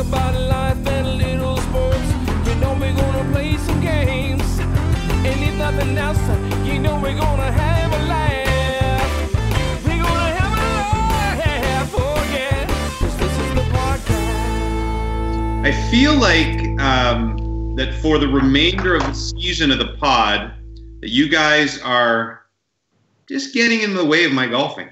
about life and little sports. You know we're gonna play some games. And if nothing else, you know we're gonna have a laugh. We're gonna have a laugh, oh yeah. 'Cause this is the podcast. I feel like that for the remainder of the season of the pod, that you guys are just getting in the way of my golfing.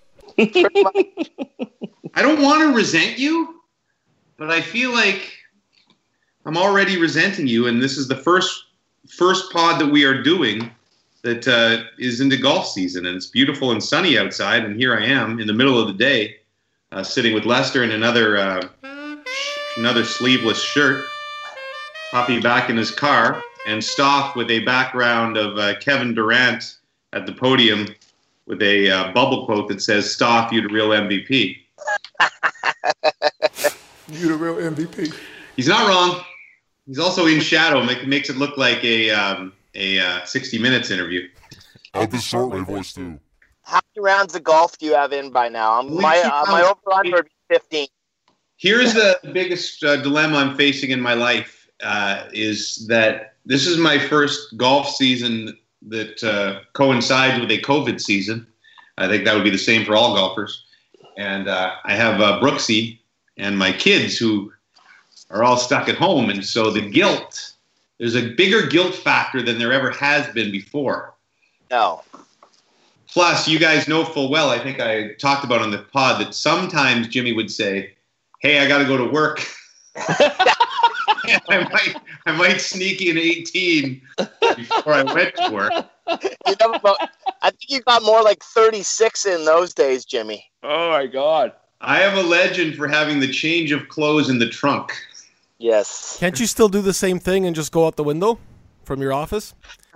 I don't want to resent you, but I feel like I'm already resenting you, and this is the first pod that we are doing that is into golf season, and it's beautiful and sunny outside, and here I am in the middle of the day, sitting with Lester in another sleeveless shirt, Hoppy back in his car, and Stoff with a background of Kevin Durant at the podium with a bubble quote that says, "Stoff, you the real MVP." You the real MVP. He's not wrong. He's also in shadow. Makes it look like a 60 Minutes interview. I'll just start my voice too. How many rounds of golf do you have in by now? My over-under would be 15. Here's the biggest dilemma I'm facing in my life, is that this is my first golf season that coincides with a COVID season. I think that would be the same for all golfers. And I have Brooksy and my kids who are all stuck at home. And so there's a bigger guilt factor than there ever has been before. No. Plus, you guys know full well, I think I talked about on the pod, that sometimes Jimmy would say, "Hey, I got to go to work." I might sneak in 18 before I went to work. I think you got more like 36 in those days, Jimmy. Oh, my God. I have a legend for having the change of clothes in the trunk. Yes. Can't you still do the same thing and just go out the window from your office?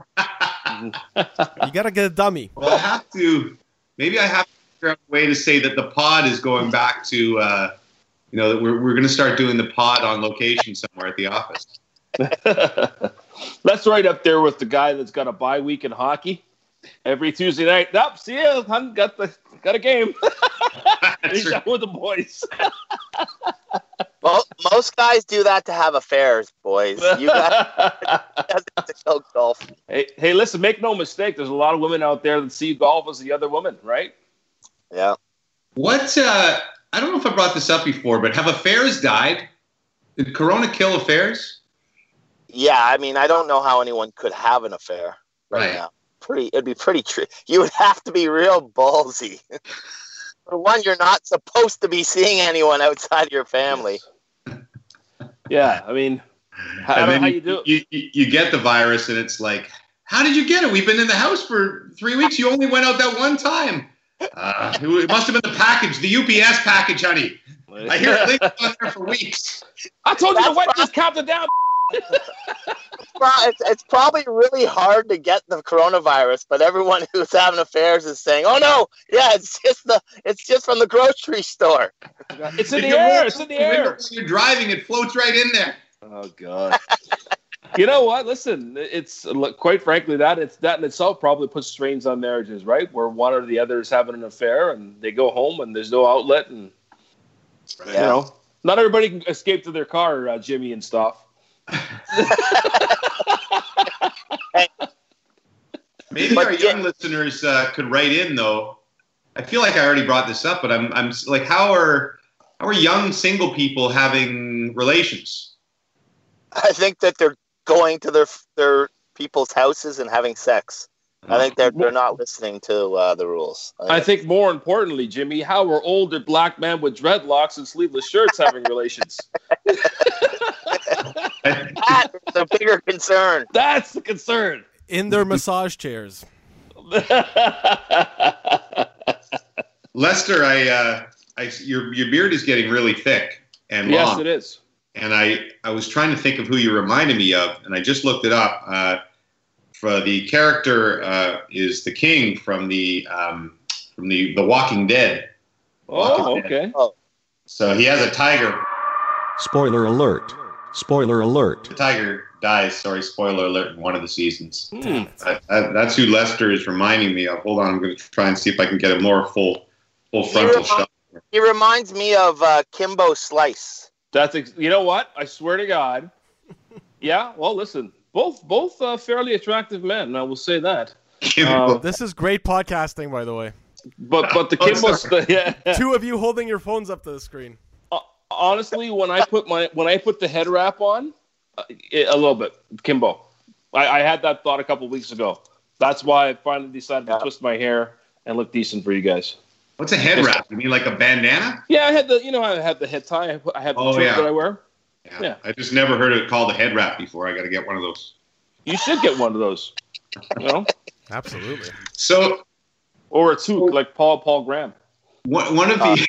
You got to get a dummy. Well, maybe I have to figure out a way to say that the pod is going back to, that we're going to start doing the pod on location somewhere at the office. That's right up there with the guy that's got a bye week in hockey. Every Tuesday night, nope, see you, hon, got a game. He's out with the boys. Well, most guys do that to have affairs, boys. You guys to go golf. Hey, listen, make no mistake. There's a lot of women out there that see golf as the other woman, right? Yeah. What? I don't know if I brought this up before, but have affairs died? Did Corona kill affairs? Yeah, I mean, I don't know how anyone could have an affair right now. It'd be pretty you would have to be real ballsy. For one, you're not supposed to be seeing anyone outside your family. Yeah, I mean, I don't know how you do it. You get the virus, and it's like, how did you get it? We've been in the house for 3 weeks. You only went out that one time. It must have been the package, the UPS package, honey. I hear it linked on there for weeks. I told you to wipe this captain down. It's probably really hard to get the coronavirus, but everyone who's having affairs is saying, "Oh no, yeah, it's just from the grocery store." It's in the air. It's in the air. You're driving; it floats right in there. Oh God. You know what? Listen, it's quite frankly that in itself probably puts strains on marriages, right? Where one or the other is having an affair, and they go home and there's no outlet, and you know, not everybody can escape to their car, Jimmy and stuff. Maybe our young listeners could write in, though. I feel like I already brought this up, but I'm like, how are young single people having relations? I think that they're going to their people's houses and having sex. I think they're not listening to the rules. I think more importantly, Jimmy, how are older black men with dreadlocks and sleeveless shirts having relations? That's the bigger concern. That's the concern. In their massage chairs. Lester, your beard is getting really thick and long. Yes, it is. And I was trying to think of who you reminded me of, and I just looked it up. For the character is the King from the Walking Dead. Okay. Oh. So he has a tiger. Spoiler alert. Spoiler alert. The tiger dies. Sorry, spoiler alert, in one of the seasons. Damn it. That's who Lester is reminding me of. Hold on, I'm going to try and see if I can get a more full frontal shot. He reminds me of Kimbo Slice. You know what? I swear to God. Yeah. Well, listen, both fairly attractive men. I will say that. This is great podcasting, by the way. But the Kimball's Two of you holding your phones up to the screen. Honestly, when I put the head wrap on, a little bit, Kimbo. I had that thought a couple of weeks ago. That's why I finally decided to twist my hair and look decent for you guys. What's a head wrap? You mean like a bandana? Yeah, I had the head tie. I have the shirt that I wear. Yeah. I just never heard it called a head wrap before. I got to get one of those. You should get one of those. You know? Absolutely. So, or a toque like Paul Graham. One of the.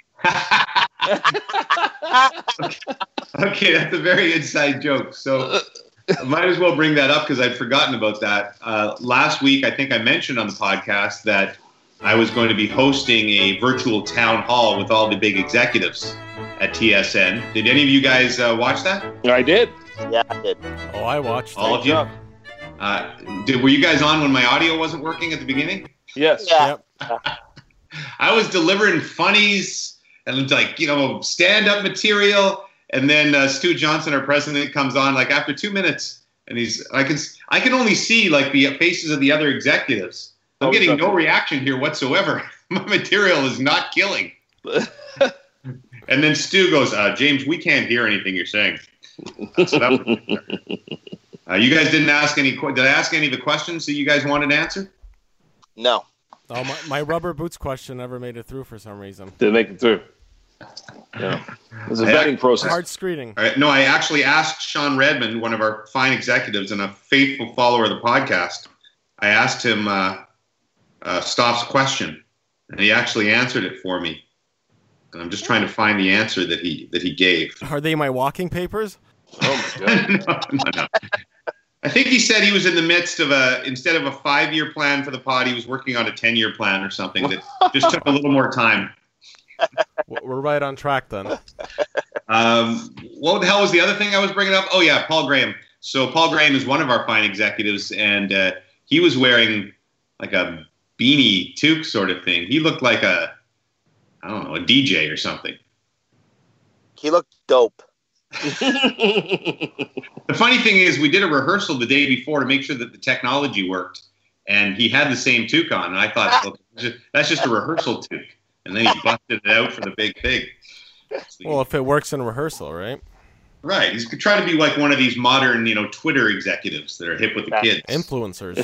Okay, that's a very inside joke. So, I might as well bring that up because I'd forgotten about that. Last week, I think I mentioned on the podcast that I was going to be hosting a virtual town hall with all the big executives at TSN. Did any of you guys watch that? I did. Yeah, I did. Oh, I watched. All of you? Were you guys on when my audio wasn't working at the beginning? Yes. Yeah. Yep. I was delivering funnies and stand-up material, and then Stu Johnson, our president, comes on like after 2 minutes, and I can only see like the faces of the other executives. I'm getting no reaction here whatsoever. My material is not killing. And then Stu goes, James, we can't hear anything you're saying. So that was, you guys didn't ask any. Did I ask any of the questions that you guys wanted to answer? No. Oh, my rubber boots question never made it through for some reason. Didn't make it through. Yeah. It was a vetting process. Hard screening. No, I actually asked Sean Redmond, one of our fine executives and a faithful follower of the podcast. I asked him Stoff's question, and he actually answered it for me. And I'm just trying to find the answer that he gave. Are they my walking papers? Oh my God. No. I think he said he was in the midst of instead of a 5-year plan for the pod, he was working on a 10-year plan or something that just took a little more time. We're right on track then. What the hell was the other thing I was bringing up? Oh yeah, Paul Graham. So Paul Graham is one of our fine executives, and he was wearing like a beanie toque sort of thing. He looked like a DJ or something. He looked dope. The funny thing is, we did a rehearsal the day before to make sure that the technology worked, and he had the same toque on, and I thought, well, that's just a rehearsal toque. And then he busted it out for the big thing. Well, if it works in rehearsal, right? Right. He's trying to be like one of these modern, Twitter executives that are hip with the kids. Influencers.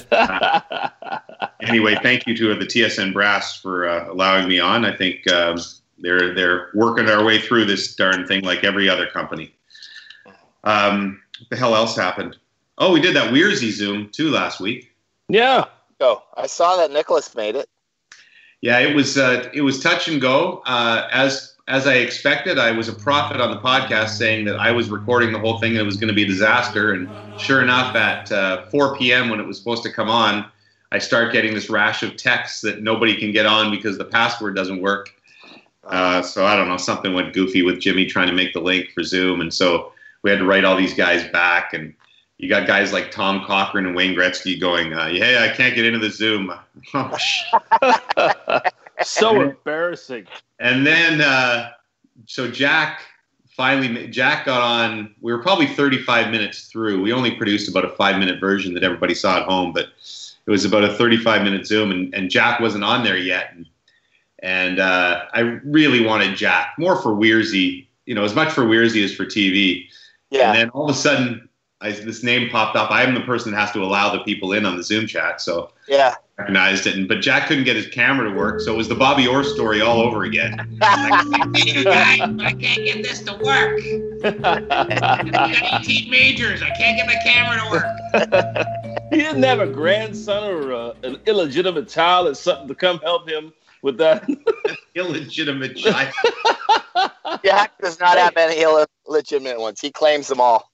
Anyway, thank you to the TSN brass for allowing me on. I think they're working their way through this darn thing like every other company. What the hell else happened? Oh, we did that Weirzy Zoom too last week. Yeah. Oh, I saw that Nicholas made it. Yeah, it was touch and go. As I expected, I was a prophet on the podcast saying that I was recording the whole thing and it was going to be a disaster. And sure enough, at 4 p.m. when it was supposed to come on, I start getting this rash of texts that nobody can get on because the password doesn't work. So I don't know, something went goofy with Jimmy trying to make the link for Zoom. And so we had to write all these guys back. And you got guys like Tom Cochran and Wayne Gretzky going, hey, I can't get into the Zoom. Oh, shit. So embarrassing. And then, so Jack got on. We were probably 35 minutes through. We only produced about a 5-minute version that everybody saw at home, but it was about a 35-minute Zoom, and Jack wasn't on there yet. And I really wanted Jack, more for Weirzy, as much for Weirzy as for TV. Yeah. And then all of a sudden, this name popped up. I am the person that has to allow the people in on the Zoom chat, so yeah. Recognized it, but Jack couldn't get his camera to work, so it was the Bobby Orr story all over again. I can't get this to work. I got 18 majors. I can't get my camera to work. He didn't have a grandson or an illegitimate child or something to come help him with that. Illegitimate child. Jack does not have any illegitimate ones. He claims them all.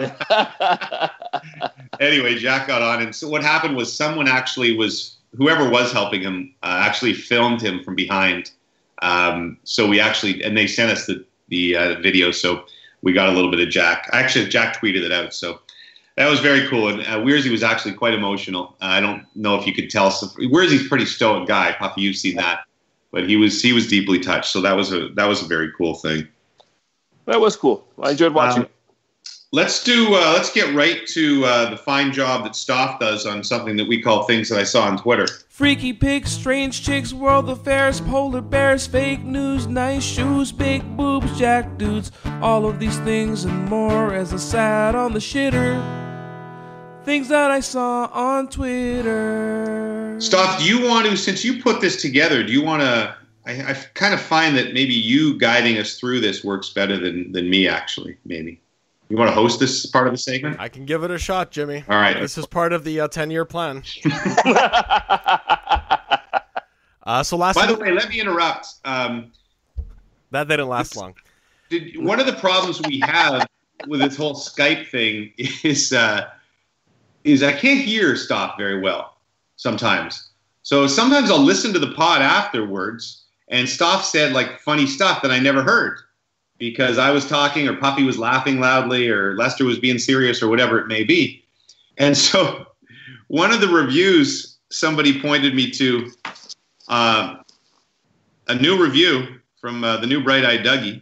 Anyway, Jack got on, and so what happened was whoever was helping him actually filmed him from behind. So we and they sent us the video, so we got a little bit of Jack. Actually, Jack tweeted it out, so that was very cool. And Weirzy was actually quite emotional. I don't know if you could tell. Weirzy's a pretty stoic guy. Puffy, you've seen that, but he was deeply touched. So that was a very cool thing. That was cool. I enjoyed watching it. Let's get right to the fine job that Stoff does on something that we call things that I saw on Twitter. Freaky pigs, strange chicks, world affairs, polar bears, fake news, nice shoes, big boobs, jack dudes, all of these things and more as I sat on the shitter. Things that I saw on Twitter. Stoff, do you want to, since you put this together, do you want to, I kind of find that maybe you guiding us through this works better than me, actually, maybe. You want to host this part of the segment? I can give it a shot, Jimmy. All right. This is part of the 10-year plan. So last. By the way, let me interrupt. That didn't last long. One of the problems we have with this whole Skype thing is I can't hear Stoff very well sometimes. So sometimes I'll listen to the pod afterwards, and Stoff said like funny stuff that I never heard. Because I was talking, or Puffy was laughing loudly, or Lester was being serious, or whatever it may be. And so one of the reviews, somebody pointed me to a new review from the new Bright Eyed Dougie.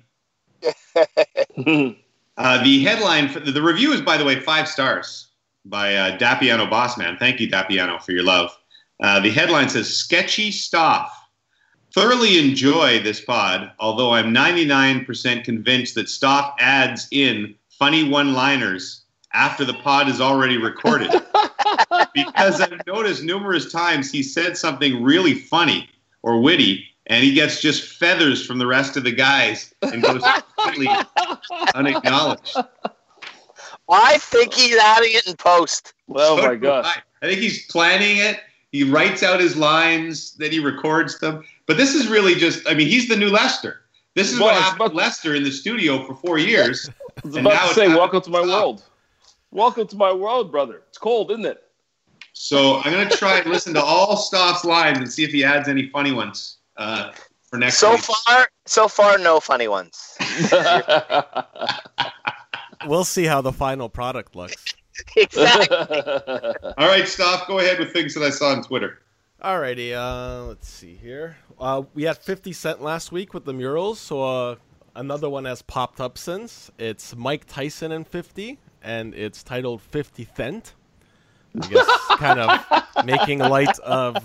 The headline, the review is, by the way, 5 stars by Dapiano Bossman. Thank you, Dapiano, for your love. The headline says, Sketchy Stoff. Thoroughly enjoy this pod, although I'm 99% convinced that Stoff adds in funny one-liners after the pod is already recorded. Because I've noticed numerous times he said something really funny or witty, and he gets just feathers from the rest of the guys and goes completely unacknowledged. I think he's adding it in post. Oh, my God. I think he's planning it. He writes out his lines, then he records them. But this is really just, I mean, he's the new Lester. This is what happened to Lester in the studio for 4 years. I was about to say, welcome to my world. Welcome to my world, brother. It's cold, isn't it? So I'm going to try and listen to all Stoff's lines and see if he adds any funny ones for next week. So far, no funny ones. We'll see how the final product looks. Exactly. All right, Stoff, go ahead with things that I saw on Twitter. Alrighty, let's see here. We had 50 Cent last week with the murals, so another one has popped up since. It's Mike Tyson and 50, and it's titled 50 Cent. I guess kind of making light of...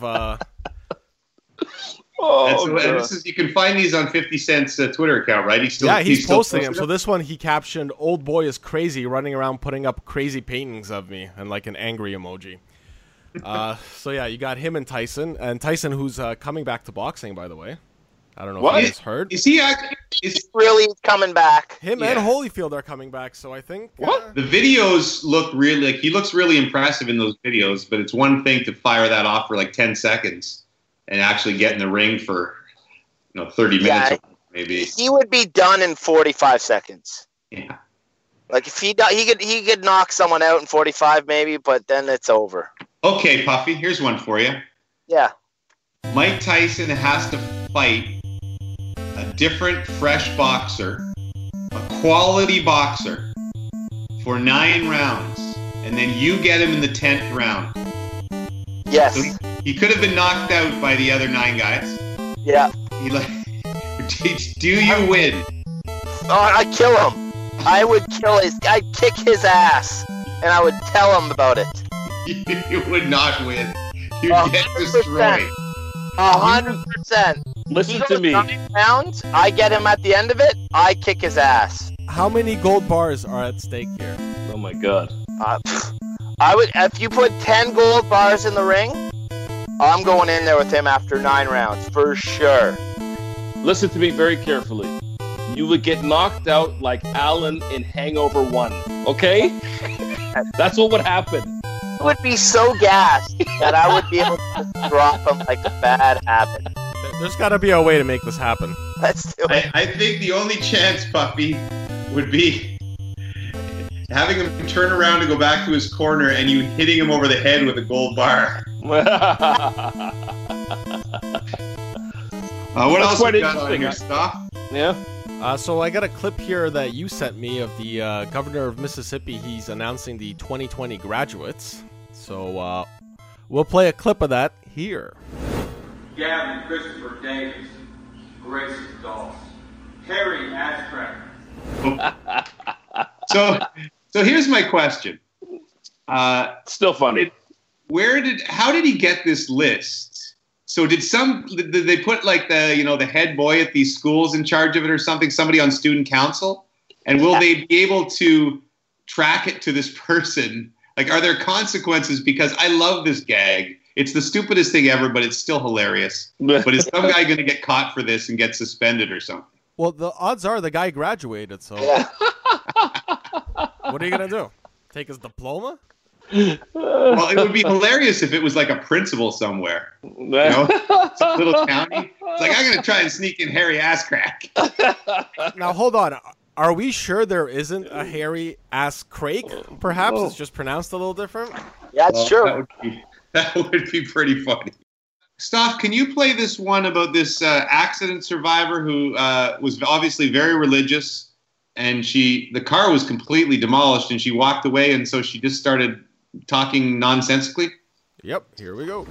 you can find these on 50 Cent's Twitter account, right? He's posting them. So this one, he captioned, "Old boy is crazy, running around putting up crazy paintings of me," and like an angry emoji. So yeah, you got him and Tyson, who's coming back to boxing, by the way. I don't know if you guys heard. Is he actually? He's really coming back? Him and Holyfield are coming back, so I think... The videos look really... he looks really impressive in those videos, but it's one thing to fire that off for like 10 seconds and actually get in the ring for 30 minutes maybe. He would be done in 45 seconds. Yeah. Like if he could knock someone out in 45 maybe, but then it's over. Okay, Puffy, here's one for you. Yeah. Mike Tyson has to fight a different, fresh boxer, a quality boxer, for 9 rounds, and then you get him in the 10th round. Yes. So he could have been knocked out by the other 9 guys. Yeah. Do you win? Oh, I'd kill him. I'd kick his ass, and I would tell him about it. You would not win. You'd get destroyed. 100%. Listen to me. 9 rounds, I get him at the end of it, I kick his ass. How many gold bars are at stake here? Oh my God. I would, if you put 10 gold bars in the ring, I'm going in there with him after 9 rounds, for sure. Listen to me very carefully. You would get knocked out like Alan in Hangover 1, okay? That's what would happen. I would be so gassed that I would be able to drop him like a bad habit. There's got to be a way to make this happen. Let's do it. I think the only chance, Puffy, would be having him turn around to go back to his corner and you hitting him over the head with a gold bar. What else we got on your stuff? Yeah. So I got a clip here that you sent me of the governor of Mississippi. He's announcing the 2020 graduates. So we'll play a clip of that here. Gavin Christopher Davis, Grayson Doss, Harry Ashcraft, So here's my question. Still funny. How did he get this list? So did they put like the head boy at these schools in charge of it or something, somebody on student council? And will they be able to track it to this person? Like, are there consequences? Because I love this gag. It's the stupidest thing ever, but it's still hilarious. But is some guy going to get caught for this and get suspended or something? Well, the odds are the guy graduated, so what are you going to do? Take his diploma? Well, it would be hilarious if it was like a principal somewhere. You know? Some little county. It's like, I'm going to try and sneak in Harry Asscrack. Now, hold on. Are we sure there isn't a Harry Ass Craig? Perhaps it's just pronounced a little different. Yeah, it's true. That would be pretty funny. Stoff, can you play this one about this accident survivor who was obviously very religious, and the car was completely demolished, and she walked away, and so she just started talking nonsensically? Yep, here we go.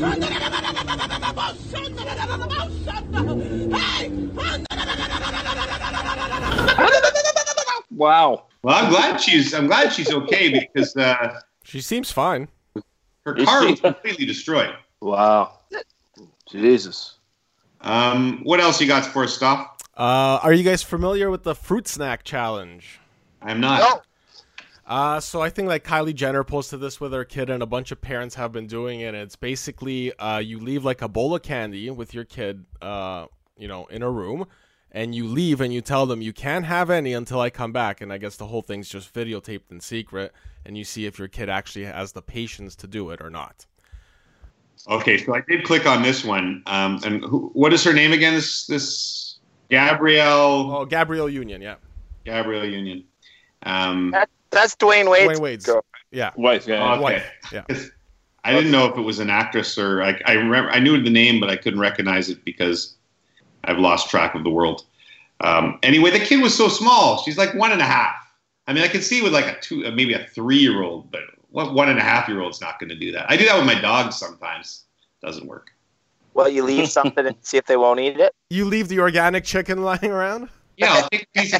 Wow. Well, I'm glad she's okay because she seems fine. Her car was completely destroyed. Wow. Jesus. What else you got for us, Stoff? Are you guys familiar with the fruit snack challenge? I'm not. No. So I think like Kylie Jenner posted this with her kid, and a bunch of parents have been doing it. It's basically you leave like a bowl of candy with your kid, in a room, and you leave and you tell them you can't have any until I come back. And I guess the whole thing's just videotaped in secret, and you see if your kid actually has the patience to do it or not. Okay, so I did click on this one. And what is her name again? This Gabrielle. Oh, Gabrielle Union, yeah. Gabrielle Union. That's Dwayne Wade's girl. Yeah. Wife, yeah. Okay. Wife, yeah. I didn't know if it was an actress or I remember. I knew the name, but I couldn't recognize it because I've lost track of the world. Anyway, the kid was so small. She's like 1.5. I mean, I could see with like maybe a 3-year-old, but what 1.5-year-old's not going to do that? I do that with my dogs sometimes. Doesn't work. Well, you leave something and see if they won't eat it. You leave the organic chicken lying around? Yeah, I'll take a piece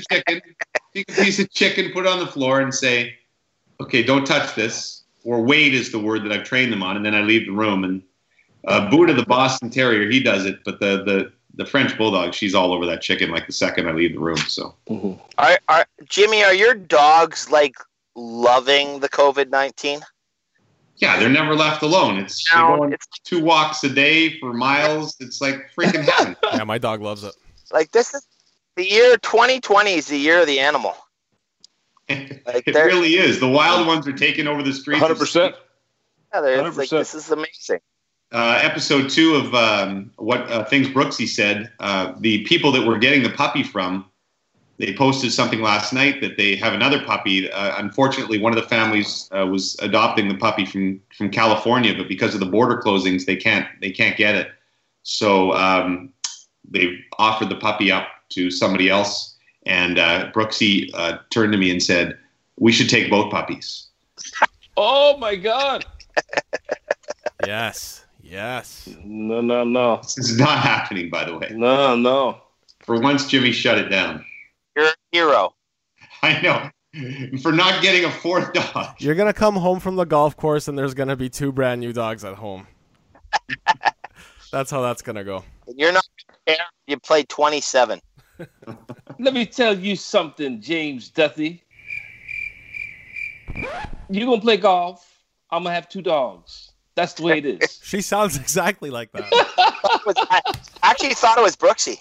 of chicken, put it on the floor and say, okay, don't touch this. Or wait is the word that I've trained them on. And then I leave the room. And Buddha, the Boston Terrier, he does it. But the French Bulldog, she's all over that chicken like the second I leave the room. So, Jimmy, are your dogs like loving the COVID-19? Yeah, they're never left alone. It's 2 walks a day for miles. It's like freaking heaven. Yeah, my dog loves it. Like, this is the year 2020 is the year of the animal. Like, it really is. The wild ones are taking over the streets. 100%. Yeah, 100%. Like, this is amazing. Episode 2 of what Things Brooksy said, the people that we're getting the puppy from, they posted something last night that they have another puppy. Unfortunately, one of the families was adopting the puppy from California, but because of the border closings, they can't get it. So they've offered the puppy up to somebody else. And Brooksy turned to me and said, "We should take both puppies." Oh my God! Yes. No. This is not happening, by the way. No. For once, Jimmy shut it down. You're a hero. I know. For not getting a 4th dog. You're going to come home from the golf course and there's going to be 2 brand new dogs at home. That's how that's going to go. You're not there. You play 27. Let me tell you something, James Duthie. You going to play golf, I'm going to have 2 dogs. That's the way it is. She sounds exactly like that. I actually thought it was Brooksy.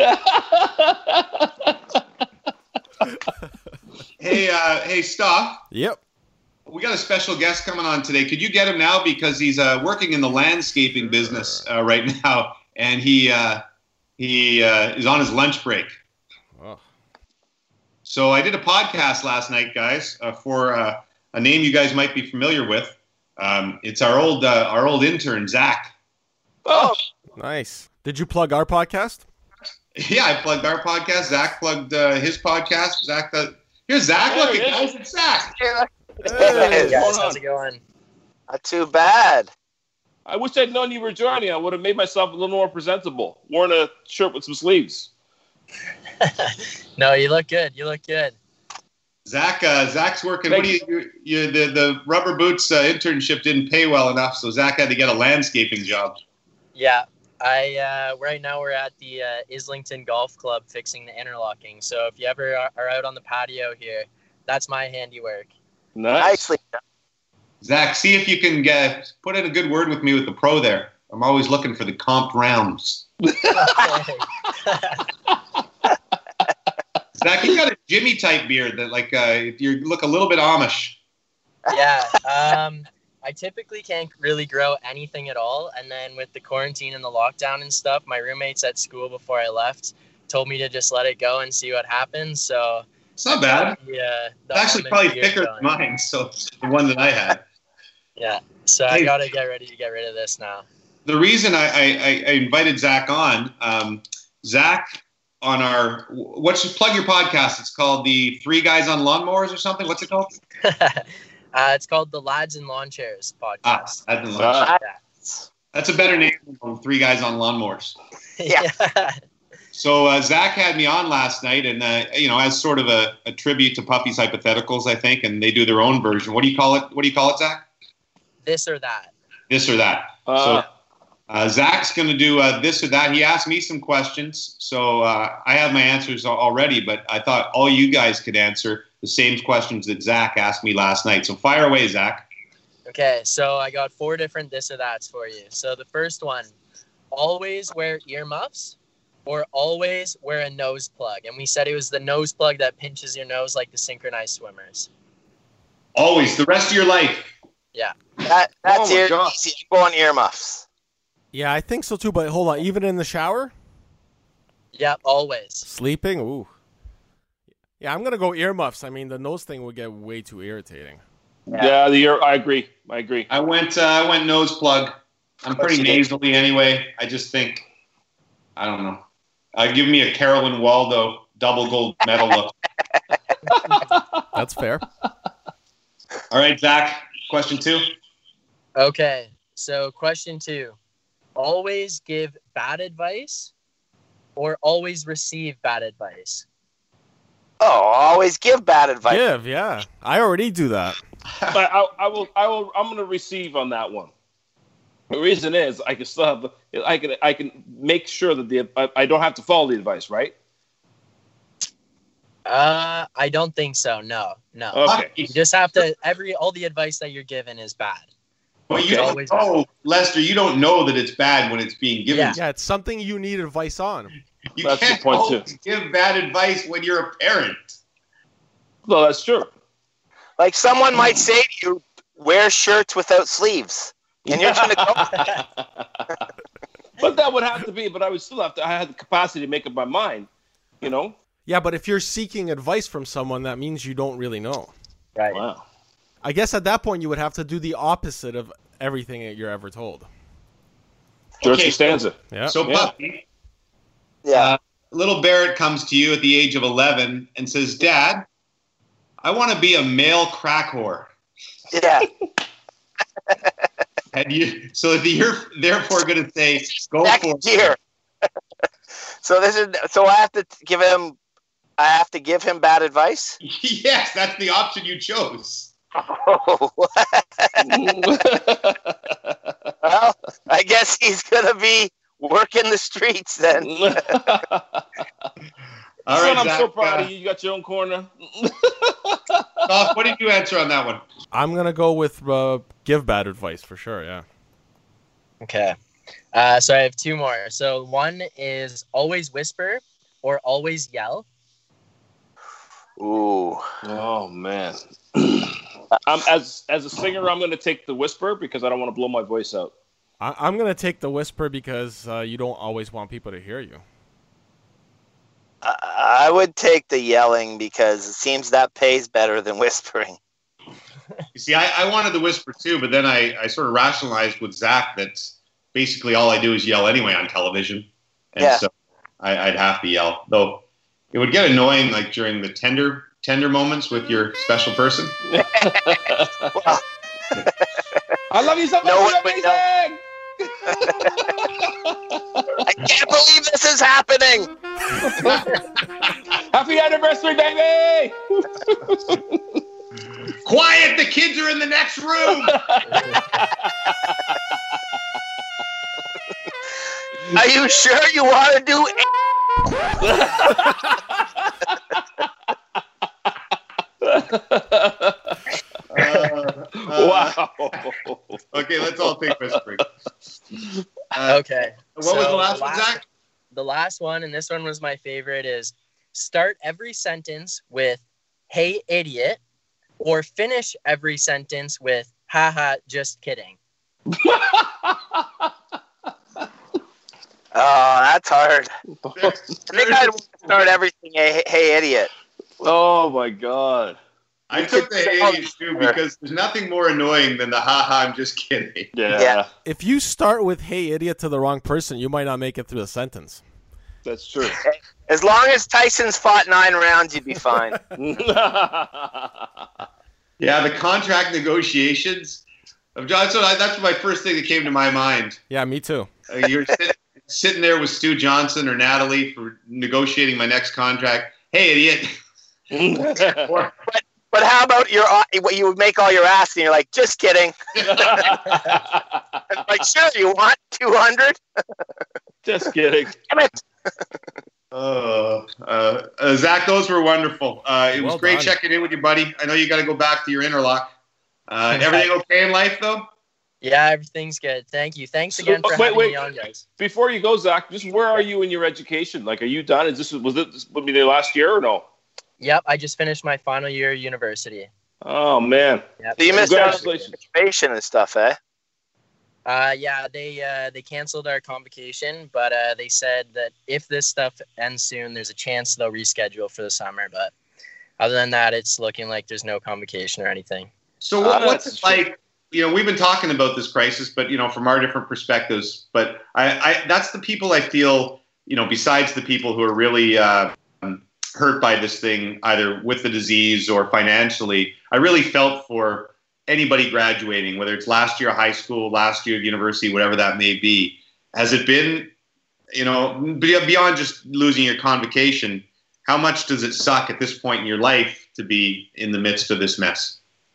Hey, Stoff. Yep. We got a special guest coming on today. Could you get him now? Because he's working in the landscaping business right now, and he is on his lunch break. Oh. So I did a podcast last night, guys, for a name you guys might be familiar with. It's our old intern, Zach. Oh, nice. Did you plug our podcast? Yeah, I plugged our podcast. Zach plugged his podcast. Here's Zach. Look, guys, it's Zach. Hey guys, how's it going? Not too bad. I wish I'd known you were joining. I would have made myself a little more presentable. Worn a shirt with some sleeves. No, you look good. You look good. Zach's working. What do the rubber boots internship didn't pay well enough, so Zach had to get a landscaping job. Yeah. Right now we're at the Islington Golf Club fixing the interlocking. So if you ever are out on the patio here, that's my handiwork. Nice. Nicely. Zach, see if you can put in a good word with me with the pro there. I'm always looking for the comped rounds. Zach, you got a Jimmy type beard that you look a little bit Amish. Yeah. I typically can't really grow anything at all. And then with the quarantine and the lockdown and stuff, my roommates at school before I left told me to just let it go and see what happens. So it's not bad. Yeah. It's actually probably thicker than mine, so the one that I had. Yeah. So I got to get ready to get rid of this now. The reason I invited Zach on, Zach on our, plug your podcast. It's called the Three Guys on Lawnmowers or something. What's it called? It's called the Lads in Lawn Chairs podcast. Lads in Lawn Chairs. That's a better name than Three Guys on Lawnmowers. Yeah. So Zach had me on last night, and as sort of a tribute to Puffy's Hypotheticals, I think, and they do their own version. What do you call it, Zach? This or that. This or that. So Zach's going to do this or that. He asked me some questions, so I have my answers already, but I thought all you guys could answer the same questions that Zach asked me last night. So fire away, Zach. Okay, so I got 4 different this or that's for you. So the first one, always wear earmuffs or always wear a nose plug. And we said it was the nose plug that pinches your nose like the synchronized swimmers. Always, the rest of your life. Yeah. That's easy. I'm going earmuffs. Yeah, I think so too, but hold on. Even in the shower? Yep, always. Sleeping? Ooh. Yeah, I'm going to go earmuffs. I mean, the nose thing would get way too irritating. Yeah, I agree. I went nose plug. I'm pretty nasally anyway. I just think, I don't know. Give me a Carolyn Waldo double gold medal look. That's fair. All right, Zach, question 2. Okay, so question 2. Always give bad advice or always receive bad advice? Oh, always give bad advice. Give, yeah. I already do that. But I'm going to receive on that one. The reason is I can still have I can make sure that I don't have to follow the advice, right? I don't think so. No. Okay. You just have to all the advice that you're given is bad. Well, you don't know, Lester, you don't know that it's bad when it's being given. Yeah, it's something you need advice on. You That's can't the point too. Give bad advice when you're a parent. Well, that's true. Like someone might say to you, wear shirts without sleeves. And you're going to go. But that would have to be, but I would still have to, I had the capacity to make up my mind, you know? Yeah, but if you're seeking advice from someone, that means you don't really know. Right. Wow. I guess at that point you would have to do the opposite of everything that you're ever told. George Costanza. Yeah. So, Puffy, Yeah. little Barrett comes to you at the age of 11 and says, Dad, I want to be a male crack whore. Yeah. And you're therefore going to say, go Next for year. So I have to give him bad advice? it. Yes, that's the option you chose. Oh. Well, I guess he's going to be working the streets then. All Son, right, I'm Zach, so proud of you. You got your own corner. Goff, what did you answer on that one? I'm going to go with give bad advice for sure, yeah. Okay. So I have 2 more. So one is always whisper or always yell. Ooh. Oh, man. As a singer, I'm going to take the whisper because I don't want to blow my voice out. I'm going to take the whisper because you don't always want people to hear you. I would take the yelling because it seems that pays better than whispering. You see, I wanted the whisper too, but then I sort of rationalized with Zach that basically all I do is yell anyway on television. And so I'd have to yell. Though it would get annoying like during the tender moments with your special person. Well, I love you so much. No one You're would know. amazing. I can't believe this is happening. Happy anniversary, baby! Quiet! The kids are in the next room. Are you sure you want to do? Wow. Okay, let's all take this break. Okay. What was so the last one, Zach? The last one, and this one was my favorite, is start every sentence with "Hey, idiot," or finish every sentence with "Haha, just kidding." Oh, that's hard. I think I'd want to start everything. Hey, idiot. Oh my God. I took the idiot too because there's nothing more annoying than the haha, I'm just kidding. Yeah. If you start with "Hey, idiot" to the wrong person, you might not make it through the sentence. That's true. As long as Tyson's fought 9 rounds, you'd be fine. Yeah, the contract negotiations of John. So that's my first thing that came to my mind. Yeah, me too. You're sitting there with Stu Johnson or Natalie for negotiating my next contract. Hey, idiot. But how about you would make all your ass and you're like, just kidding. Like, sure, you want 200? Just kidding. Damn it. Zach, those were wonderful. It was Well great done. checking in with you, buddy. I know you got to go back to your interlock. Everything okay in life, though? Yeah, everything's good. Thank you. Thanks again for having me on, guys. Before you go, Zach, just where are you in your education? Like, are you done? Was it the last year or no? Yep, I just finished my final year of university. Oh man. Yep. So you missed out on Congratulations. graduation and stuff, eh? Yeah, they canceled our convocation, but they said that if this stuff ends soon, there's a chance they'll reschedule for the summer. But other than that, it's looking like there's no convocation or anything. So what's it like? You know, we've been talking about this crisis, but, you know, from our different perspectives. But I that's the people I feel, you know, besides the people who are really hurt by this thing, either with the disease or financially, I really felt for anybody graduating, whether it's last year of high school, last year of university, whatever that may be. Has it been, you know, beyond just losing your convocation, how much does it suck at this point in your life to be in the midst of this mess?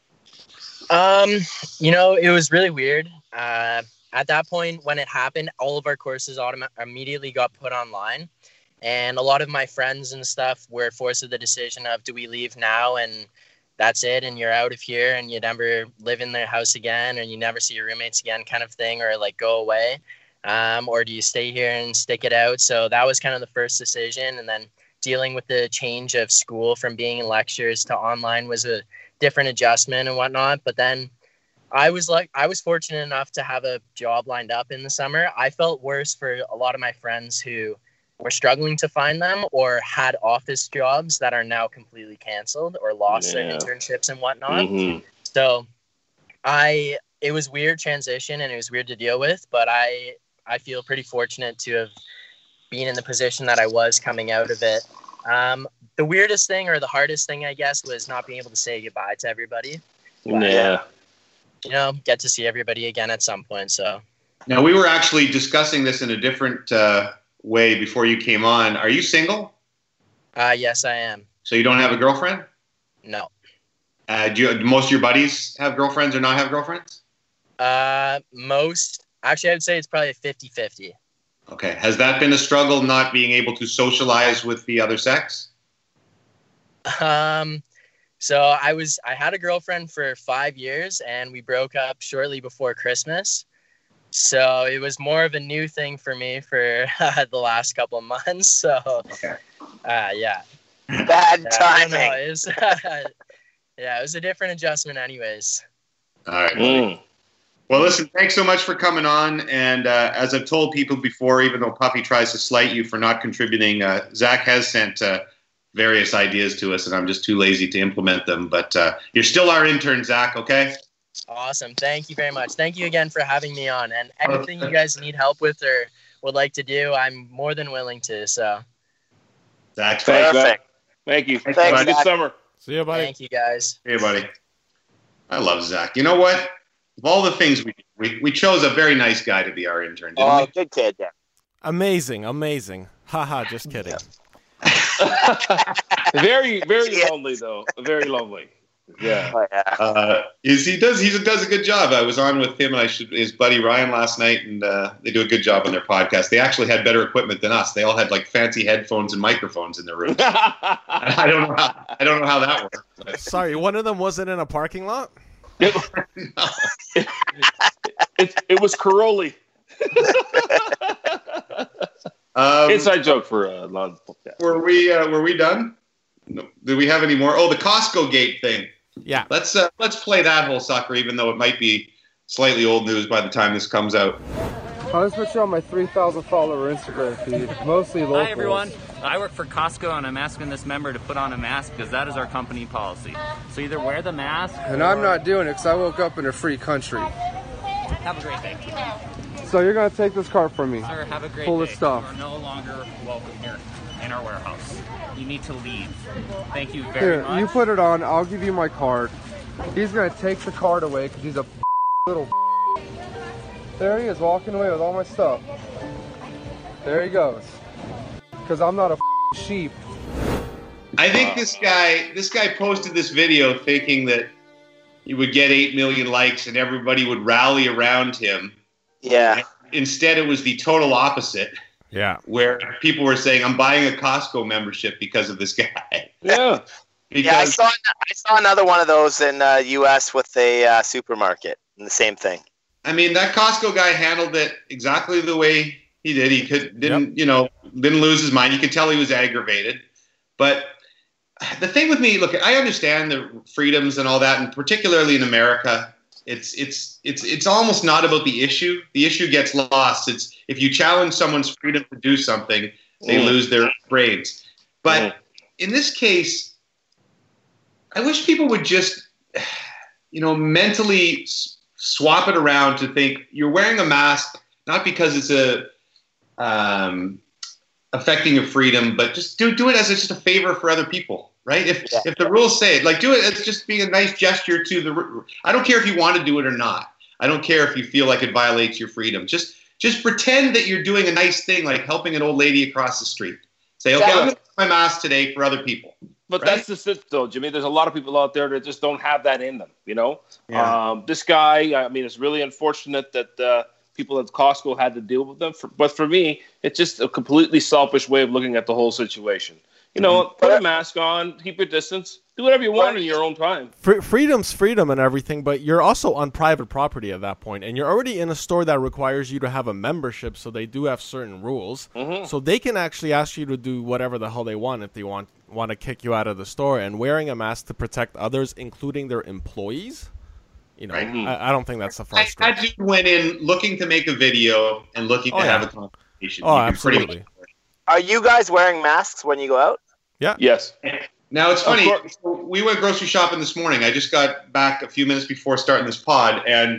You know, it was really weird. At that point, when it happened, all of our courses immediately got put online. And a lot of my friends and stuff were forced to the decision of, do we leave now and that's it, and you're out of here and you never live in their house again and you never see your roommates again kind of thing, or like go away? Or do you stay here and stick it out? So that was kind of the first decision. And then dealing with the change of school from being in lectures to online was a different adjustment and whatnot. But then I was fortunate enough to have a job lined up in the summer. I felt worse for a lot of my friends who were struggling to find them or had office jobs that are now completely canceled or lost their internships and whatnot. Mm-hmm. So it was weird transition and it was weird to deal with, but I feel pretty fortunate to have been in the position that I was coming out of it. The weirdest thing, or the hardest thing, I guess, was not being able to say goodbye to everybody. But, you know, get to see everybody again at some point. So now, we were actually discussing this in a different way before you came on. Are you single? Yes, I am. So you don't have a girlfriend? No. Do most of your buddies have girlfriends or not have girlfriends? Actually, I would say it's probably 50-50. Okay. Has that been a struggle, not being able to socialize with the other sex? So I had a girlfriend for 5 years and we broke up shortly before Christmas. So it was more of a new thing for me for the last couple of months. So, okay. Yeah. Bad timing. It was, it was a different adjustment anyways. All right. Well, listen, thanks so much for coming on. And as I've told people before, even though Puffy tries to slight you for not contributing, Zach has sent various ideas to us, and I'm just too lazy to implement them. But you're still our intern, Zach, okay? Awesome. Thank you very much. Thank you again for having me on. And anything you guys need help with or would like to do, I'm more than willing to. So, Zach, perfect. Thank you. Thanks, Have a good Zach. summer. See you, buddy. Thank you, guys. Hey, buddy. I love Zach. You know what? Of all the things we chose a very nice guy to be our intern, didn't we? Good kid, yeah. Amazing. Haha, just kidding. Very, very Yes. lonely though. Very lonely. Yeah. Oh, yeah. He does a good job. I was on with him and his buddy Ryan last night, and they do a good job on their podcast. They actually had better equipment than us. They all had like fancy headphones and microphones in their room. I don't know how that works. But- Sorry, one of them wasn't in a parking lot? It was Caroli. Inside joke for a lot of Were we done? No. Did we have any more? Oh, the Costco gate thing. Yeah. Let's play that whole sucker, even though it might be slightly old news by the time this comes out. I'll just put you on my 3,000 follower Instagram feed, mostly locals. Hi everyone, I work for Costco and I'm asking this member to put on a mask because that is our company policy. So either wear the mask And I'm not doing it because I woke up in a free country. Have a great day. So you're going to take this cart from me. Sir, have a great Full day. of stuff. You are no longer welcome here in our warehouse. You need to leave. Thank you very Here, much. you put it on. I'll give you my card. He's going to take the card away because he's a little. There he is, walking away with all my stuff. There he goes. Because I'm not a sheep. I think this guy posted this video thinking that he would get 8 million likes and everybody would rally around him. Yeah. Instead, it was the total opposite. Yeah. Where people were saying, "I'm buying a Costco membership because of this guy." Yeah. Yeah, I saw another one of those in U.S. with a supermarket, and the same thing. I mean, that Costco guy handled it exactly the way he did. He didn't lose his mind. You could tell he was aggravated. But the thing with me, look, I understand the freedoms and all that, and particularly in America, it's almost not about the issue. The issue gets lost. It's if you challenge someone's freedom to do something, they lose their brains. But in this case, I wish people would just, mentally swap it around to think you're wearing a mask not because it's affecting your freedom, but just do it as just a favor for other people, right? If the rules say it, like do it as just being a nice gesture to the. I don't care if you want to do it or not. I don't care if you feel like it violates your freedom. Just pretend that you're doing a nice thing, like helping an old lady across the street. Say, okay, I'm going to wear my mask today for other people. But right? that's just it, though, Jimmy. There's a lot of people out there that just don't have that in them, Yeah. This guy, I mean, it's really unfortunate that people at Costco had to deal with them. But for me, it's just a completely selfish way of looking at the whole situation. Put a mask on, keep your distance, do whatever you want in your own time. Freedom's freedom and everything, but you're also on private property at that point, and you're already in a store that requires you to have a membership, so they do have certain rules. Mm-hmm. So they can actually ask you to do whatever the hell they want if they want to kick you out of the store. And wearing a mask to protect others, including their employees, Right. I don't think that's the first step. That dude went in looking to make a video and looking to have a conversation. Oh, You can pretty much- absolutely. Are you guys wearing masks when you go out? Yeah. Yes. Now, it's funny. So we went grocery shopping this morning. I just got back a few minutes before starting this pod, and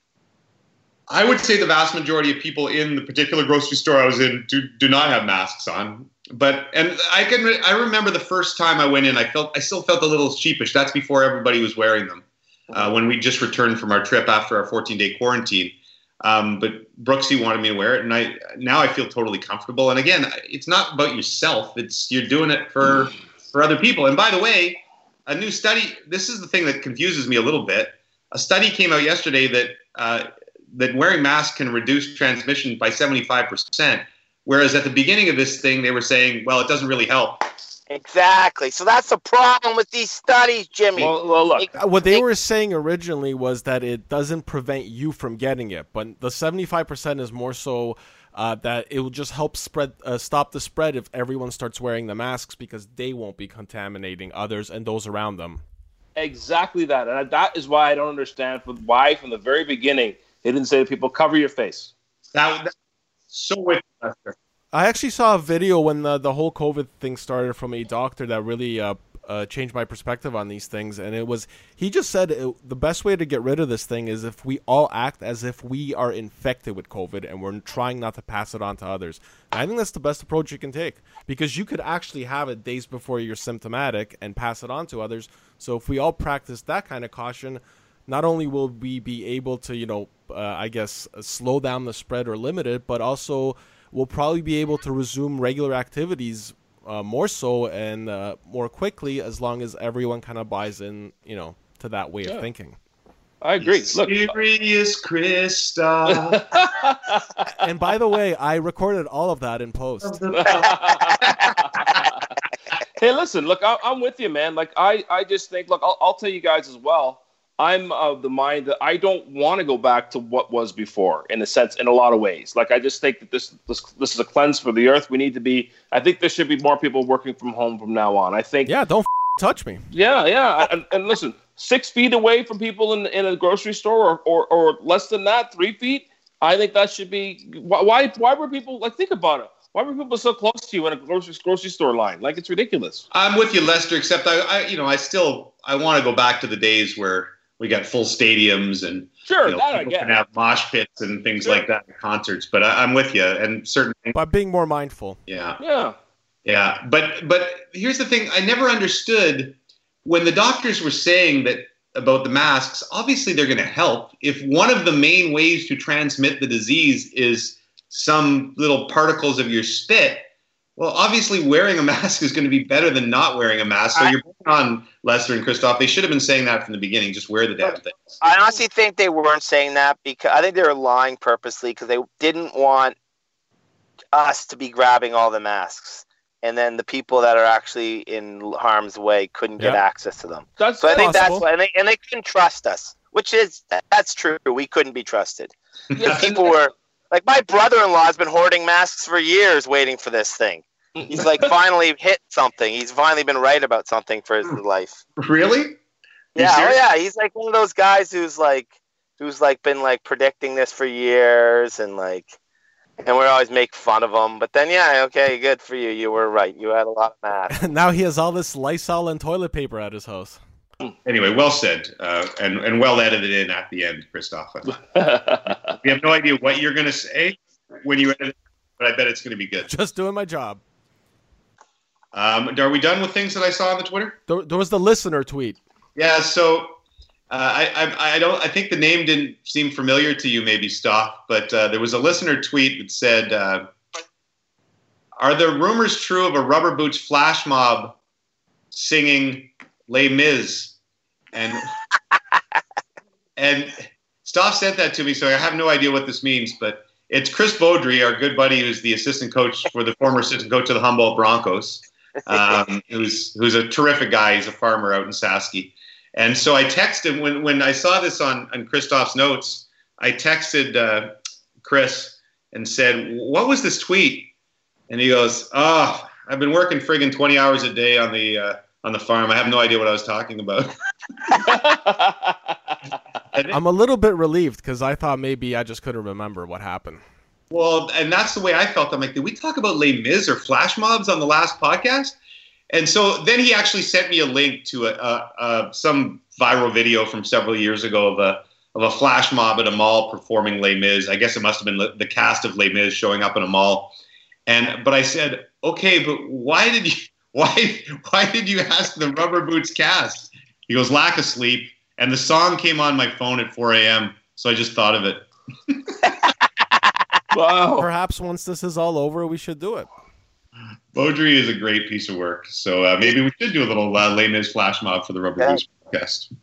I would say the vast majority of people in the particular grocery store I was in do not have masks on. And I remember the first time I went in, I still felt a little sheepish. That's before everybody was wearing them. When we just returned from our trip after our 14-day quarantine. But Brooksy wanted me to wear it, and now I feel totally comfortable. And again, it's not about yourself; you're doing it for other people. And by the way, a new study. This is the thing that confuses me a little bit. A study came out yesterday that wearing masks can reduce transmission by 75%. Whereas at the beginning of this thing, they were saying, "Well, it doesn't really help." Exactly. So that's the problem with these studies, Jimmy. Well, look. What they were saying originally was that it doesn't prevent you from getting it, but the 75% is more so that it will just help stop the spread if everyone starts wearing the masks because they won't be contaminating others and those around them. Exactly that. And that is why I don't understand why from the very beginning they didn't say to people, cover your face. That's so wicked, Lester. I actually saw a video when the whole COVID thing started from a doctor that really changed my perspective on these things. And he just said the best way to get rid of this thing is if we all act as if we are infected with COVID and we're trying not to pass it on to others. And I think that's the best approach you can take because you could actually have it days before you're symptomatic and pass it on to others. So if we all practice that kind of caution, not only will we be able to, slow down the spread or limit it, but also we'll probably be able to resume regular activities more so and more quickly, as long as everyone kind of buys in, to that way of thinking. I agree. Look, Serious Christoph. And by the way, I recorded all of that in post. Hey, listen, look, I'm with you, man. Like, I just think, look, I'll tell you guys as well. I'm of the mind that I don't want to go back to what was before, in a lot of ways. Like, I just think that this is a cleanse for the earth. I think there should be more people working from home from now on. I think. Yeah, don't touch me. Yeah. And listen, 6 feet away from people in a grocery store or less than that, 3 feet. I think that should be. Why were people, like, think about it. Why were people so close to you in a grocery store line? Like, it's ridiculous. I'm with you, Lester, except I want to go back to the days where we got full stadiums and that I people get. can have mosh pits and things like that at concerts. But I'm with you, and certain things. By being more mindful. Yeah. But here's the thing: I never understood when the doctors were saying that about the masks. Obviously, they're going to help. If one of the main ways to transmit the disease is some little particles of your spit, well, obviously wearing a mask is going to be better than not wearing a mask. So you're on Lester and Christoph. They should have been saying that from the beginning. Just wear the damn thing. I honestly think they weren't saying that because I think they were lying purposely because they didn't want us to be grabbing all the masks. And then the people that are actually in harm's way couldn't get access to them. That's so I think possible. that's why, and they couldn't trust us, that's true. We couldn't be trusted. People were like, my brother-in-law has been hoarding masks for years, waiting for this thing. He's like finally hit something. He's finally been right about something for his life. Really? Yeah. He's like one of those guys who's been like predicting this for years and we always make fun of him. But then, okay, good for you. You were right. You had a lot of masks. Now he has all this Lysol and toilet paper at his house. Anyway, well said, and well edited in at the end, Christoph. We have no idea what you're going to say when you edit it, but I bet it's going to be good. Just doing my job. Are we done with things that I saw on the Twitter? There was the listener tweet. Yeah, so I think the name didn't seem familiar to you, maybe, Stoff, but there was a listener tweet that said, "Are the rumors true of a Rubber Boots flash mob singing Les Mis?" And Stoff sent that to me, so I have no idea what this means, but it's Chris Beaudry, our good buddy, who's the former assistant coach of the Humboldt Broncos, who's a terrific guy. He's a farmer out in Sasky. And so I texted when I saw this on Christoph's notes, I texted Chris and said, "What was this tweet?" And he goes, "Oh, I've been working friggin' 20 hours a day on the farm. I have no idea what I was talking about." I'm a little bit relieved because I thought maybe I just couldn't remember what happened. Well, and that's the way I felt. I'm like, did we talk about Les Mis or flash mobs on the last podcast? And so then he actually sent me a link to some viral video from several years ago of a flash mob at a mall performing Les Mis. I guess it must have been the cast of Les Mis showing up in a mall. But I said, okay, but why did you ask the Rubber Boots cast? He goes, lack of sleep. And the song came on my phone at 4 a.m., so I just thought of it. Wow. Perhaps once this is all over, we should do it. Beaudry is a great piece of work, so maybe we should do a little Les Mis flash mob for the Rubber Boots podcast.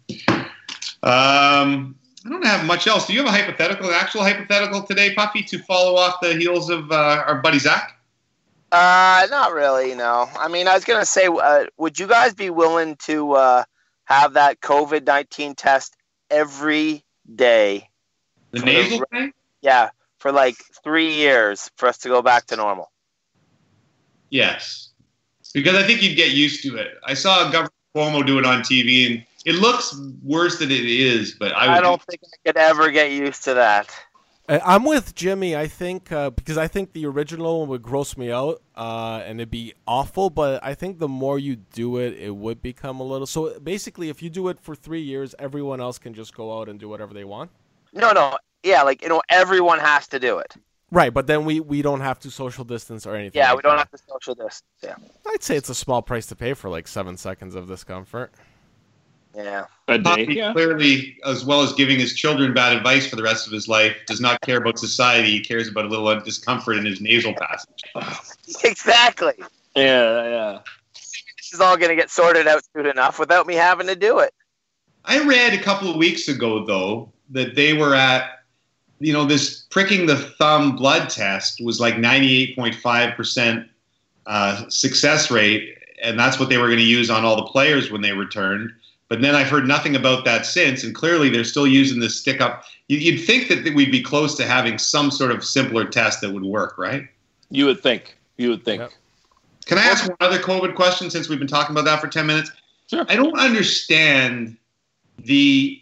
I don't have much else. Do you have an actual hypothetical today, Puffy, to follow off the heels of our buddy Zach? Not really, no. I mean, I was going to say, would you guys be willing to have that COVID-19 test every day? The nasal thing? Yeah, for like 3 years for us to go back to normal. Yes. Because I think you'd get used to it. I saw Governor Cuomo do it on TV, and it looks worse than it is, but I don't think I could ever get used to that. I'm with Jimmy, I think, because I think the original one would gross me out, and it'd be awful, but I think the more you do it, it would become a little... So basically, if you do it for 3 years, everyone else can just go out and do whatever they want? No. Yeah, everyone has to do it. Right, but then we don't have to social distance or anything. Yeah, like we don't that. have to social distance, yeah. I'd say it's a small price to pay for like 7 seconds of discomfort. Yeah. Clearly, as well as giving his children bad advice for the rest of his life, does not care about society. He cares about a little discomfort in his nasal passage. Exactly. Yeah. This is all going to get sorted out soon enough without me having to do it. I read a couple of weeks ago, though, that they were at, this pricking the thumb blood test was like 98.5% success rate, and that's what they were going to use on all the players when they returned. But then I've heard nothing about that since, and clearly they're still using this stick up. You'd think that we'd be close to having some sort of simpler test that would work, right? You would think. Yep. Can I ask one other COVID question since we've been talking about that for 10 minutes? Sure. I don't understand they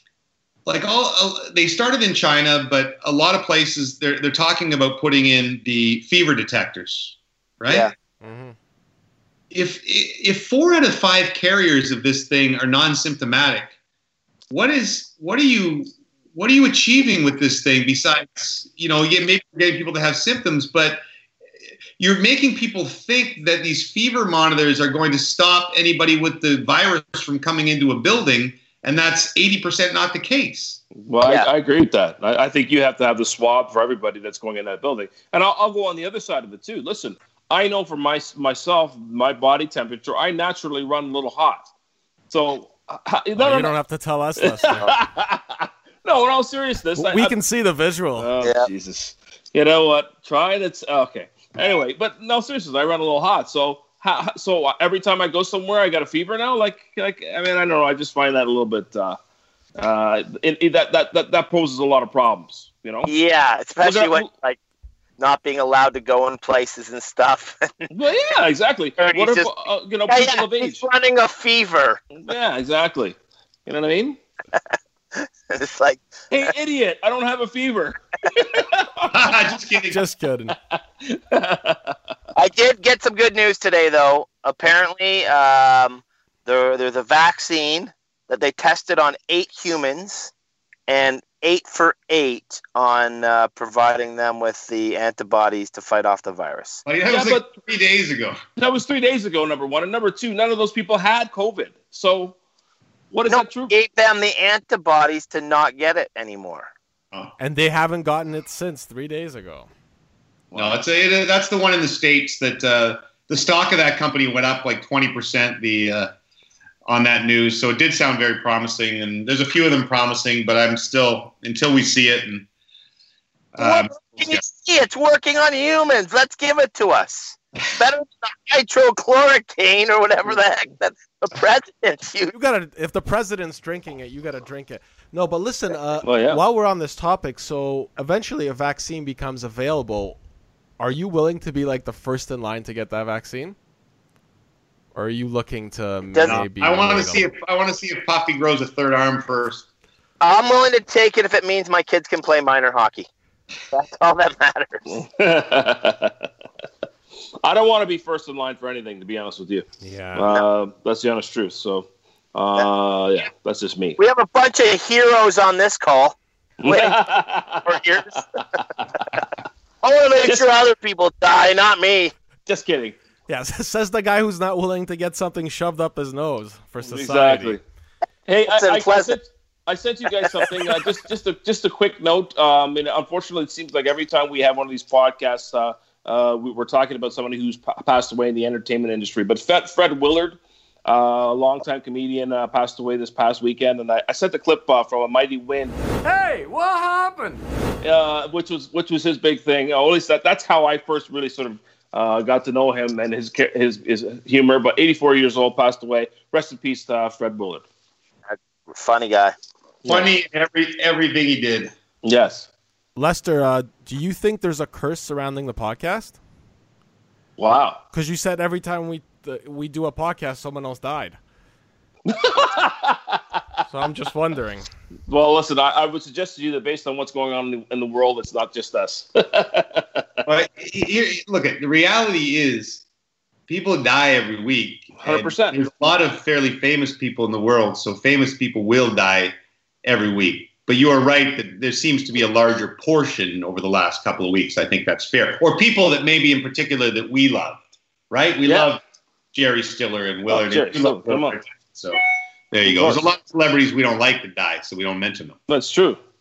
started in China, but a lot of places they're talking about putting in the fever detectors, right? Yeah. Mm-hmm. If 4 out of 5 carriers of this thing are non-symptomatic, what are you achieving with this thing besides, maybe getting people to have symptoms, but you're making people think that these fever monitors are going to stop anybody with the virus from coming into a building, and that's 80% not the case. Well, yeah. I agree with that. I think you have to have the swab for everybody that's going in that building. And I'll go on the other side of it, too. Listen, I know for myself, my body temperature, I naturally run a little hot. So you don't have to tell us this. No, in all seriousness. We can see the visual. Oh, yeah. Jesus. You know what? Try it. Okay. Anyway, but no, seriously, I run a little hot. So every time I go somewhere, I got a fever now? I don't know. I just find that a little bit that poses a lot of problems, Yeah, especially when not being allowed to go in places and stuff. Well, yeah, exactly. What if people of age? He's running a fever. Yeah, exactly. You know what I mean? It's like, hey, idiot! I don't have a fever. Just kidding. Just kidding. I did get some good news today, though. Apparently, there's a vaccine that they tested on 8 humans, and 8 for 8 on providing them with the antibodies to fight off the virus. Well, that was 3 days ago. That was 3 days ago, number one. And number two, none of those people had COVID. So what is that true? Gave them the antibodies to not get it anymore. Oh. And they haven't gotten it since 3 days ago. No, that's the one in the States that the stock of that company went up like 20% on that news. So it did sound very promising, and there's a few of them promising, but I'm still, until we see it. And can you see it's working on humans? Let's give it to us. Better than the hydrochloroquine or whatever the heck that the president's using. You gotta, if the president's drinking it, you gotta drink it. No, but listen, yeah. While we're on this topic, so eventually a vaccine becomes available. Are you willing to be like the first in line to get that vaccine? Or are you looking to maybe? I want to see if Puffy grows a third arm first. I'm willing to take it if it means my kids can play minor hockey. That's all that matters. I don't want to be first in line for anything, to be honest with you. Yeah. That's the honest truth. So, yeah, that's just me. We have a bunch of heroes on this call. Waiting for years. I want to make sure other people die, not me. Just kidding. Yeah, says the guy who's not willing to get something shoved up his nose for society. Exactly. Hey, I sent you guys something. Just a quick note. And unfortunately, it seems like every time we have one of these podcasts, we're talking about somebody who's passed away in the entertainment industry. But Fred Willard, a longtime comedian, passed away this past weekend, and I sent a clip from A Mighty Wind. Hey, what happened? Which was his big thing. At least that's how I first really sort of got to know him and his humor. But 84 years old, passed away. Rest in peace, Fred Willard. Funny guy. Funny everything he did. Yes. Lester, do you think there's a curse surrounding the podcast? Wow. Because you said every time we do a podcast, someone else died. So I'm just wondering. Well, listen, I would suggest to you that based on what's going on in the world, it's not just us. But look, the reality is people die every week. 100%. There's a lot of fairly famous people in the world, so famous people will die every week. But you are right that there seems to be a larger portion over the last couple of weeks. I think that's fair. Or people that maybe in particular that we loved, right? We love Jerry Stiller and Willard. Come on. So there you go. There's a lot of celebrities we don't like that die, so we don't mention them. That's true.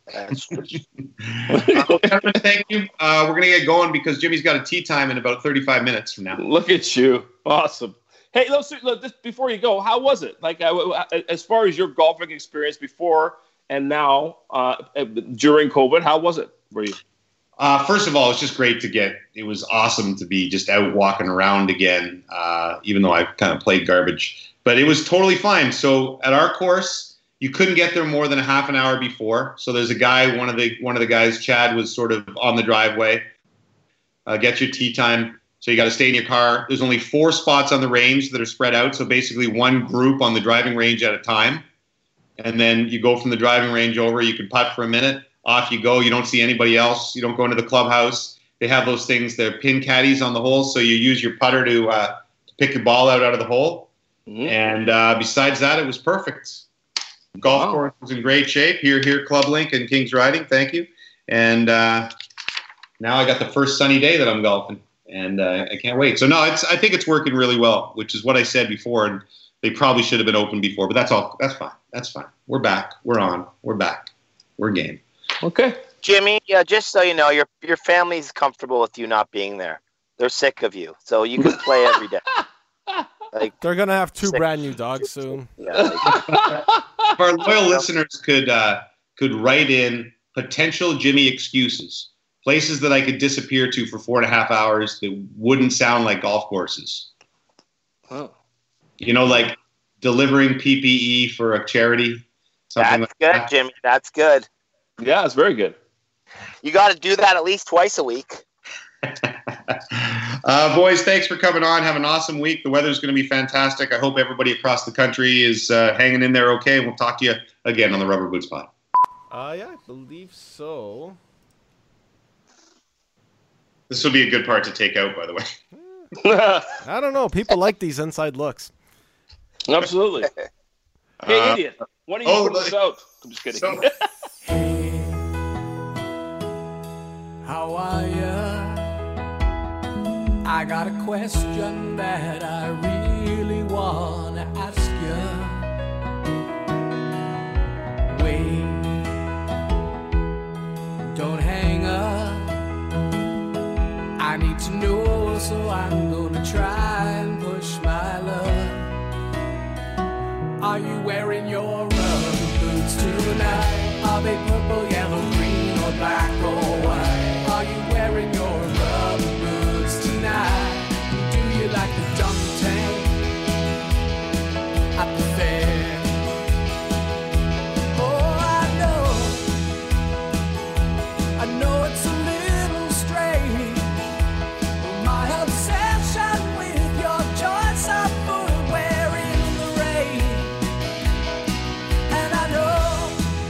That's true. Thank you. We're going to get going because Jimmy's got a tea time in about 35 minutes from now. Look at you. Awesome. Hey, look, just before you go, how was it? Like, as far as your golfing experience before and now during COVID, how was it for you? First of all, it's just great it was awesome to be just out walking around again, even though I kind of played garbage. But it was totally fine. So at our course, you couldn't get there more than a half an hour before. So there's a guy, one of the guys, Chad, was sort of on the driveway. Get your tee time. So you got to stay in your car. There's only 4 spots on the range that are spread out. So basically one group on the driving range at a time. And then you go from the driving range over. You can putt for a minute. Off you go. You don't see anybody else. You don't go into the clubhouse. They have those things, they're pin caddies on the holes. So you use your putter to pick your ball out of the hole. Mm-hmm. And besides that, it was perfect. Golf course was in great shape. Here, Club Link and Kings Riding. Thank you. And now I got the first sunny day that I'm golfing. And I can't wait. So, no, I think it's working really well, which is what I said before. And they probably should have been open before. But that's all. That's fine. That's fine. We're back. We're on. We're back. We're game. Okay. Jimmy, just so you know, your family's comfortable with you not being there. They're sick of you. So you can play every day. Like, they're going to have 2 brand new dogs soon. Yeah, if our loyal listeners could write in potential Jimmy excuses, places that I could disappear to for 4.5 hours that wouldn't sound like golf courses. Oh. You know, like delivering PPE for a charity. That's like good, that. Jimmy. That's good. Yeah, it's very good. You got to do that at least twice a week. Boys, thanks for coming on. Have an awesome week. The weather's going to be fantastic. I hope everybody across the country is hanging in there okay. We'll talk to you again on the Rubber Boots Pod. Yeah, I believe so. This will be a good part to take out, by the way. I don't know. People like these inside looks. Absolutely. Hey, idiot. Why don't you put this out? I'm just kidding. Hey, how are ya? I got a question that I really want to ask you. Wait, don't hang up. I need to know, so I'm gonna try and push my luck. Are you wearing your rubber boots tonight? Are they purple, yellow, green, or black or white? Are you wearing your rubber boots tonight? Do you like the dunk tank at the fair? Oh, I know it's a little strange, but my obsession with your choice of footwear in the rain. And I know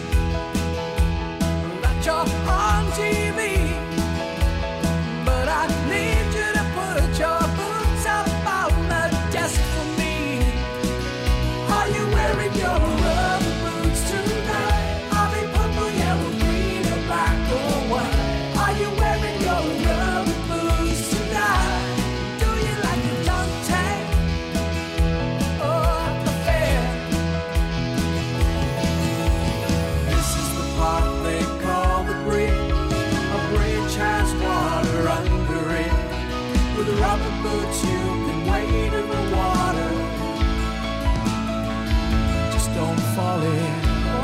that you're on TV, but I need you to put your boots up on the desk for me. Are you wearing your rubber boots tonight? Are they purple, yellow, green, or black or white? Are you wearing your rubber boots tonight? Do you like the dunk tank or the fair? This is the part they call the bridge. A bridge has water under it. With rubber boots you can wade in the water. Just don't fall in.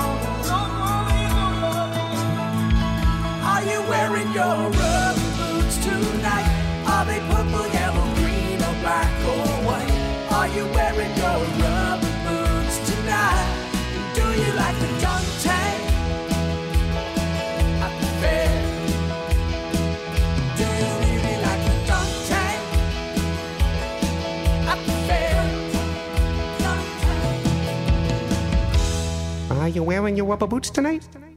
Are you wearing your rubber boots tonight? Are they purple, yellow, green, or black or white? Are you wearing your rubber boots tonight? Do you like the dunk tank at the fair? Do you really like the dunk tank at the fair? Dunk tank. Are you wearing your rubber boots tonight?